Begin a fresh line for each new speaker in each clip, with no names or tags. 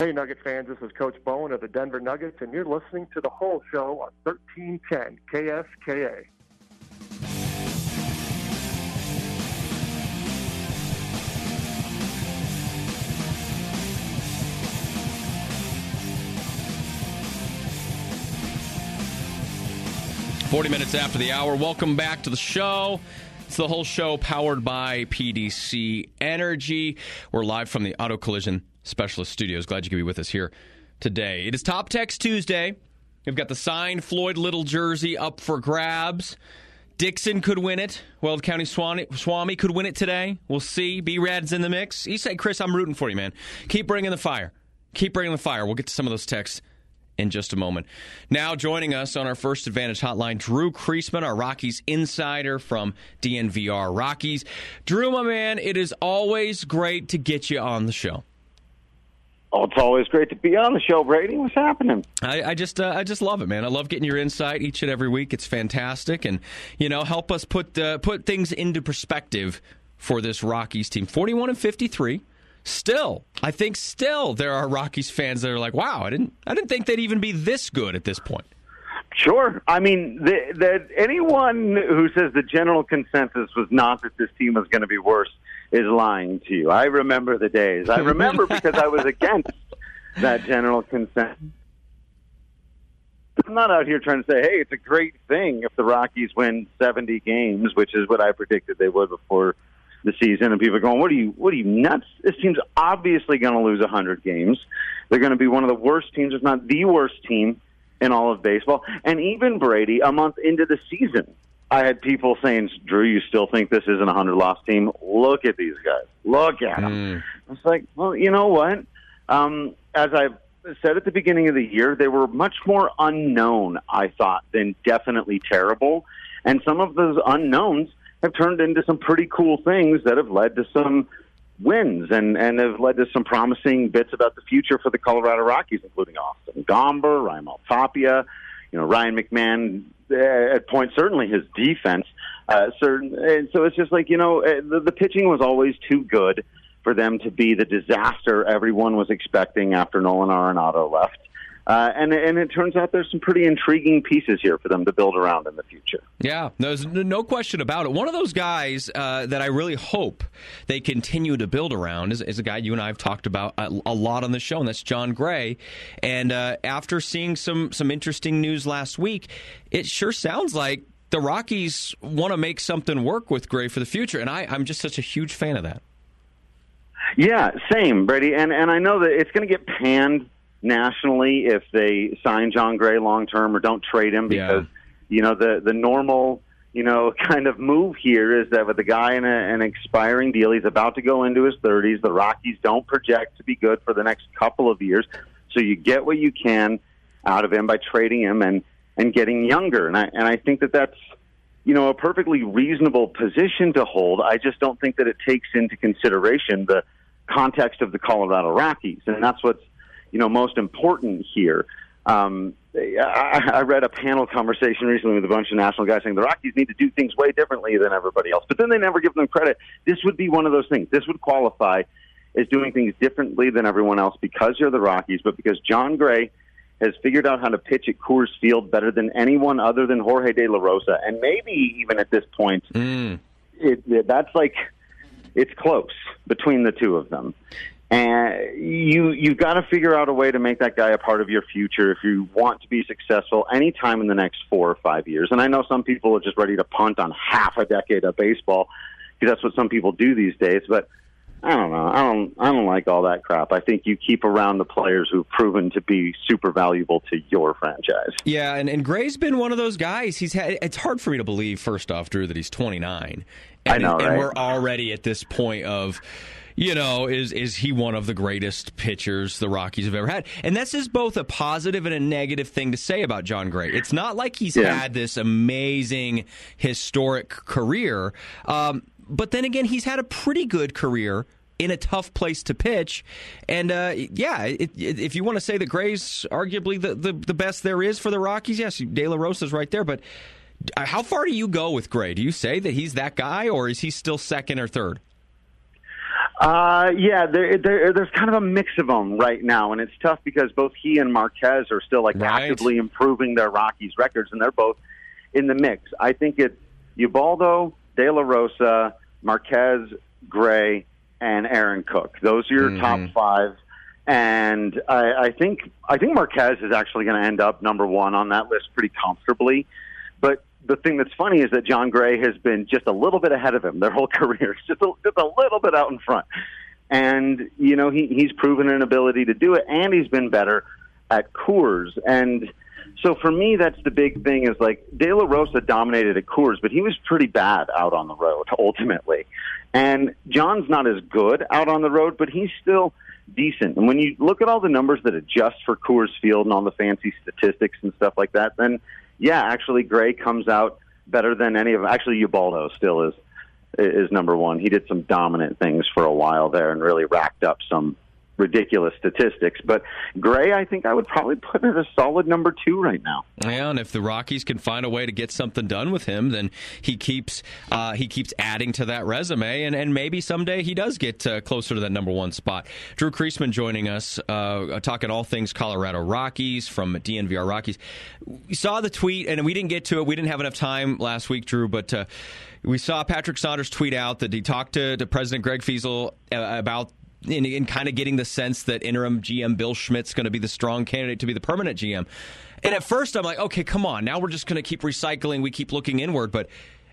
Hey, Nugget fans, this is Coach Bowen of the Denver Nuggets, and you're listening to The Whole Show on 1310 KSKA.
Minutes after the hour. Welcome back to the show. It's The Whole Show, powered by PDC Energy. We're live from the Auto Collision Specialist Studios. Glad you could be with us here today. It is Top Text Tuesday. We've got the signed Floyd Little jersey up for grabs. Dixon could win it. Weld County Swami could win it today. We'll see. B-Rad's in the mix. You say, Chris, I'm rooting for you, man. Keep bringing the fire. Keep bringing the fire. We'll get to some of those texts in just a moment. Now joining us on our First Advantage hotline, Drew Creasman, our Rockies insider from DNVR Rockies. Drew, my man, it is always great to get you on the show.
Oh, it's always great to be on the show, Brady. What's happening?
I just love it, man. I love getting your insight each and every week. It's fantastic, and help us put things into perspective for this Rockies team. 41-53. I think there are Rockies fans that are like, wow, I didn't think they'd even be this good at this point.
Sure. I mean, that anyone who says the general consensus was not that this team was going to be worse is lying to you. I remember the days. I remember because I was against that general consensus. I'm not out here trying to say, hey, it's a great thing if the Rockies win 70 games, which is what I predicted they would before the season, and people are going, what are you nuts? This team's obviously going to lose 100 games. They're going to be one of the worst teams, if not the worst team in all of baseball. And even, Brady, a month into the season, I had people saying, Drew, you still think this isn't a 100-loss team? Look at these guys. Look at them. It's like, well, you know what? As I've said at the beginning of the year, they were much more unknown, I thought, than definitely terrible. And some of those unknowns have turned into some pretty cool things that have led to some wins and have led to some promising bits about the future for the Colorado Rockies, including Austin Gomber, Raimel Tapia, Ryan McMahon at points, certainly his defense. And so it's just like, the pitching was always too good for them to be the disaster everyone was expecting after Nolan Arenado left. And it turns out there's some pretty intriguing pieces here for them to build around in the future.
Yeah, there's no question about it. One of those guys that I really hope they continue to build around is a guy you and I have talked about a lot on the show, and that's Jon Gray. And after seeing some interesting news last week, it sure sounds like the Rockies want to make something work with Gray for the future, and I'm just such a huge fan of that.
Yeah, same, Brady. And I know that it's going to get panned nationally if they sign Jon Gray long term or don't trade him, because the normal kind of move here is that with the guy in an expiring deal, he's about to go into his 30s. The Rockies don't project to be good for the next couple of years, so you get what you can out of him by trading him and getting younger. And I think that's a perfectly reasonable position to hold. I just don't think that it takes into consideration the context of the Colorado Rockies, and that's what's most important here. I read a panel conversation recently with a bunch of national guys saying the Rockies need to do things way differently than everybody else, but then they never give them credit. This would be one of those things. This would qualify as doing things differently than everyone else because you're the Rockies, but because Jon Gray has figured out how to pitch at Coors Field better than anyone other than Jorge De La Rosa, and maybe even at this point, that's like it's close between the two of them. And you've got to figure out a way to make that guy a part of your future if you want to be successful anytime in the next 4 or 5 years. And I know some people are just ready to punt on half a decade of baseball because that's what some people do these days. But I don't know. I don't like all that crap. I think you keep around the players who've proven to be super valuable to your franchise.
Yeah, and Gray's been one of those guys. It's hard for me to believe, first off, Drew, that he's 29.
I know, right?
And we're already at this point of, is he one of the greatest pitchers the Rockies have ever had? And this is both a positive and a negative thing to say about Jon Gray. It's not like he's had this amazing, historic career. But then again, he's had a pretty good career in a tough place to pitch. And, if you want to say that Gray's arguably the best there is for the Rockies, yes, De La Rosa's right there. But how far do you go with Gray? Do you say that he's that guy, or is he still second or third?
There's kind of a mix of them right now, and it's tough because both he and Marquez are still actively improving their Rockies records, and they're both in the mix. I think it's Ubaldo, De La Rosa, Marquez, Gray, and Aaron Cook. Those are your top five. And I think Marquez is actually going to end up number one on that list pretty comfortably. But the thing that's funny is that John Gray has been just a little bit ahead of him their whole career, just a little bit out in front. And, he's proven an ability to do it, and he's been better at Coors. And so for me, that's the big thing is De La Rosa dominated at Coors, but he was pretty bad out on the road ultimately. And John's not as good out on the road, but he's still decent. And when you look at all the numbers that adjust for Coors Field and all the fancy statistics and stuff like that, then actually Gray comes out better than any of them. Actually, Ubaldo still is number one. He did some dominant things for a while there and really racked up some ridiculous statistics. But Gray, I think I would probably put at a solid number two right now.
Yeah, and if the Rockies can find a way to get something done with him, then he keeps adding to that resume, and maybe someday he does get closer to that number one spot. Drew Creasman joining us, talking all things Colorado Rockies from DNVR Rockies. We saw the tweet, and we didn't get to it. We didn't have enough time last week, Drew, but we saw Patrick Saunders tweet out that he talked to President Greg Fiesel about in kind of getting the sense that interim GM Bill Schmidt's going to be the strong candidate to be the permanent GM. And at first I'm like, okay, come on. Now we're just going to keep recycling. We keep looking inward. But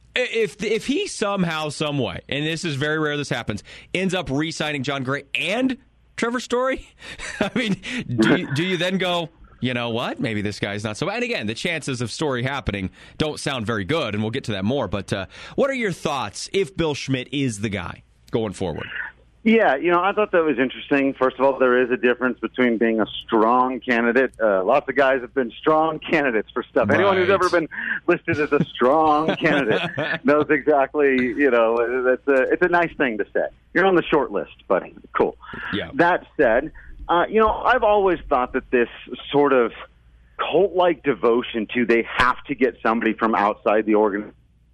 if he somehow, some way, and this is very rare this happens, ends up re-signing John Gray and Trevor Story, I mean, do you then go, you know what, maybe this guy's not so bad? And again, the chances of Story happening don't sound very good, and we'll get to that more. But what are your thoughts if Bill Schmidt is the guy going forward?
Yeah, I thought that was interesting. First of all, there is a difference between being a strong candidate. Lots of guys have been strong candidates for stuff. Anyone who's ever been listed as a strong candidate knows exactly, it's a nice thing to say. You're on the short list, buddy. Cool.
Yeah.
That said, I've always thought that this sort of cult-like devotion to they have to get somebody from outside the organization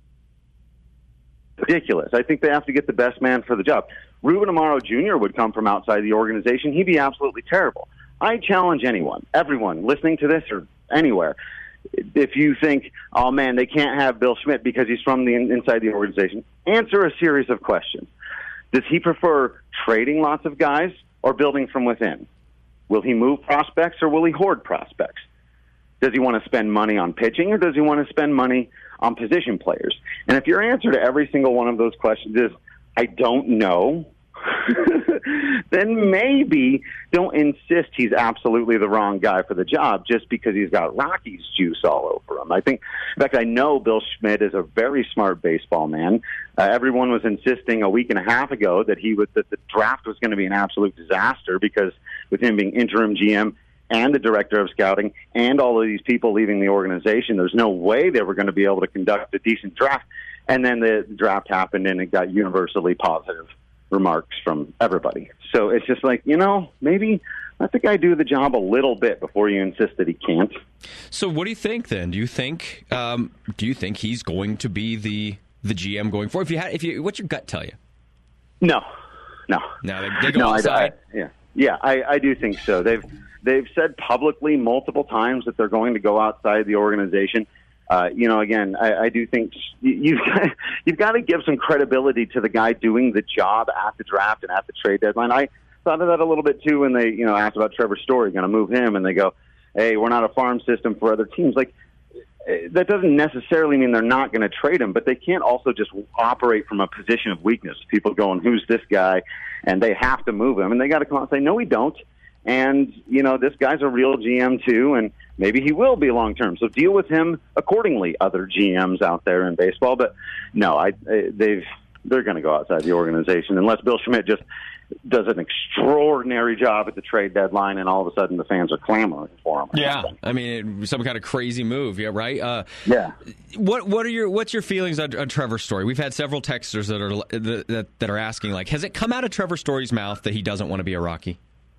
ridiculous. I think they have to get the best man for the job. Ruben Amaro Jr. would come from outside the organization. He'd be absolutely terrible. I challenge everyone listening to this or anywhere, if you think, oh man, they can't have Bill Schmidt because he's from the inside the organization, answer a series of questions. Does he prefer trading lots of guys or building from within? Will he move prospects or will he hoard prospects? Does he want to spend money on pitching or does he want to spend money on position players? And if your answer to every single one of those questions is, I don't know, then maybe don't insist he's absolutely the wrong guy for the job just because he's got Rockies juice all over him. In fact, I know Bill Schmidt is a very smart baseball man. Everyone was insisting a week and a half ago that the draft was going to be an absolute disaster because with him being interim GM and the director of scouting and all of these people leaving the organization, there's no way they were going to be able to conduct a decent draft. And then the draft happened and it got universally positive remarks from everybody. So it's just maybe let the guy do the job a little bit before you insist that he can't.
So what do you think then? Do you think he's going to be the GM going forward? What's your gut tell you?
No.
They go outside.
I do think so. They've said publicly multiple times that they're going to go outside the organization. Again, I do think you've got to give some credibility to the guy doing the job at the draft and at the trade deadline. I thought of that a little bit too when they, asked about Trevor Story, going to move him, and they go, "Hey, we're not a farm system for other teams." That doesn't necessarily mean they're not going to trade him, but they can't also just operate from a position of weakness. People going, "Who's this guy?" and they have to move him, and they got to come out and say, "No, we don't." And, this guy's a real GM too, and maybe he will be long-term. So deal with him accordingly, other GMs out there in baseball. But no, they're going to go outside the organization unless Bill Schmidt just does an extraordinary job at the trade deadline and all of a sudden the fans are clamoring for him.
Yeah, I mean, some kind of crazy move, yeah, right?
Yeah.
What's your feelings on Trevor Story? We've had several texters that are asking, has it come out of Trevor Story's mouth that he doesn't want to be a Rocky?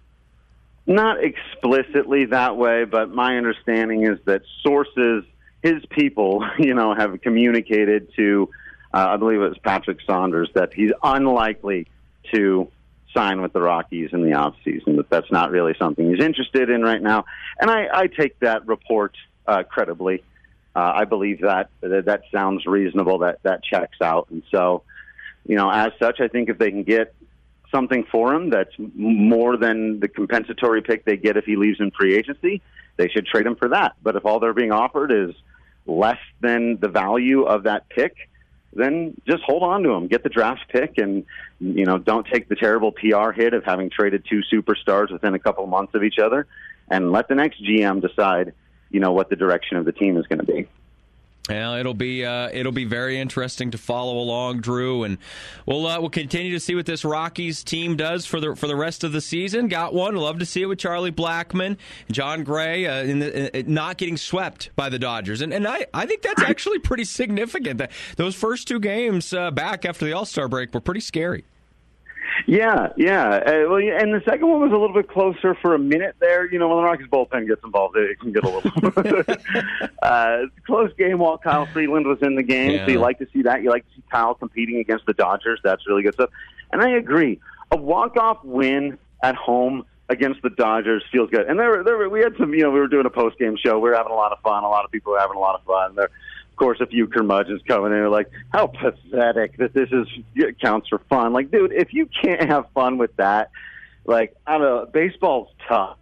Not explicitly that way, but my understanding is that sources, his people, have communicated to, I believe it was Patrick Saunders, that he's unlikely to sign with the Rockies in the offseason, that's not really something he's interested in right now. And I take that report credibly. I believe that sounds reasonable, that checks out. And so, as such, I think if they can get something for him that's more than the compensatory pick they get if he leaves in free agency, they should trade him for that. But if all they're being offered is less than the value of that pick, then just hold on to him. Get the draft pick and, don't take the terrible PR hit of having traded two superstars within a couple of months of each other, and let the next GM decide, what the direction of the team is going to be.
Well, it'll be very interesting to follow along, Drew, and we'll continue to see what this Rockies team does for the rest of the season. Got one, love to see it with Charlie Blackmon, John Gray, not getting swept by the Dodgers, and I think that's actually pretty significant. Those first two games back after the All-Star break were pretty scary.
Yeah. And the second one was a little bit closer for a minute there. When the Rockies bullpen gets involved, it can get a little close game while Kyle Freeland was in the game. Yeah. So you like to see that. You like to see Kyle competing against the Dodgers. That's really good stuff. And I agree. A walk-off win at home against the Dodgers feels good. And we had some, we were doing a post-game show. We were having a lot of fun. A lot of people were having a lot of fun. There, of course, a few curmudgeons coming in and like, how pathetic that this counts for fun. Like, dude, if you can't have fun with that, I don't know, baseball's tough.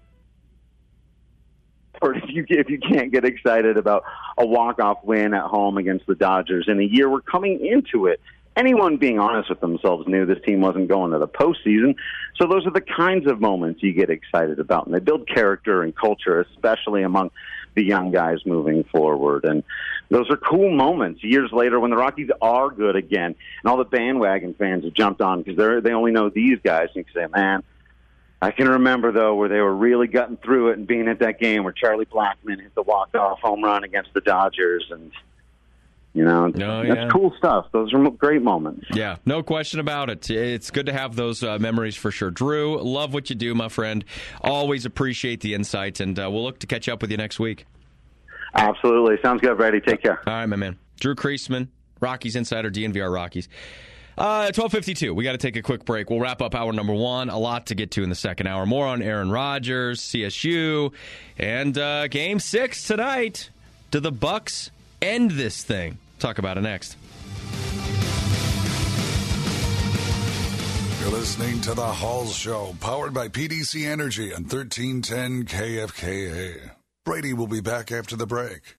Or if you can't get excited about a walk-off win at home against the Dodgers in a year we're coming into it, anyone being honest with themselves knew this team wasn't going to the postseason. So those are the kinds of moments you get excited about, and they build character and culture, especially among the young guys moving forward. And those are cool moments years later when the Rockies are good again, and all the bandwagon fans have jumped on because they only know these guys. And you can say, man, I can remember, though, where they were really gutting through it and being at that game where Charlie Blackmon hit the walk-off home run against the Dodgers. And, that's cool stuff. Those are great moments.
Yeah, no question about it. It's good to have those memories for sure. Drew, love what you do, my friend. Always appreciate the insights, and we'll look to catch up with you next week.
Absolutely. Sounds good, Brady. Take care.
All right, my man. Drew Creasman, Rockies Insider, DNVR Rockies. 12:52. We got to take a quick break. We'll wrap up hour number one. A lot to get to in the second hour. More on Aaron Rodgers, CSU, and Game 6 tonight. Do the Bucks end this thing? Talk about it next.
You're listening to The Halls Show, powered by PDC Energy on 1310 KFKA. Brady will be back after the break.